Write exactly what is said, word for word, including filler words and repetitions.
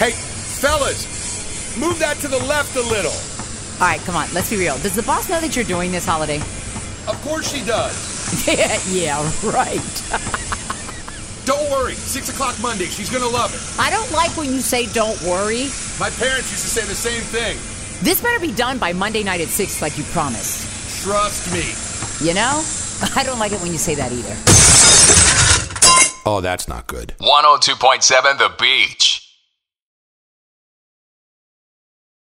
Hey, fellas, move that to the left a little. All right, come on, let's be real. Does the boss know that you're doing this holiday? Of course she does. yeah, yeah, right. Don't worry, six o'clock Monday, she's gonna love it. I don't like when you say don't worry. My parents used to say the same thing. This better be done by Monday night at six like you promised. Trust me. You know, I don't like it when you say that either. Oh, that's not good. one oh two point seven The Beach.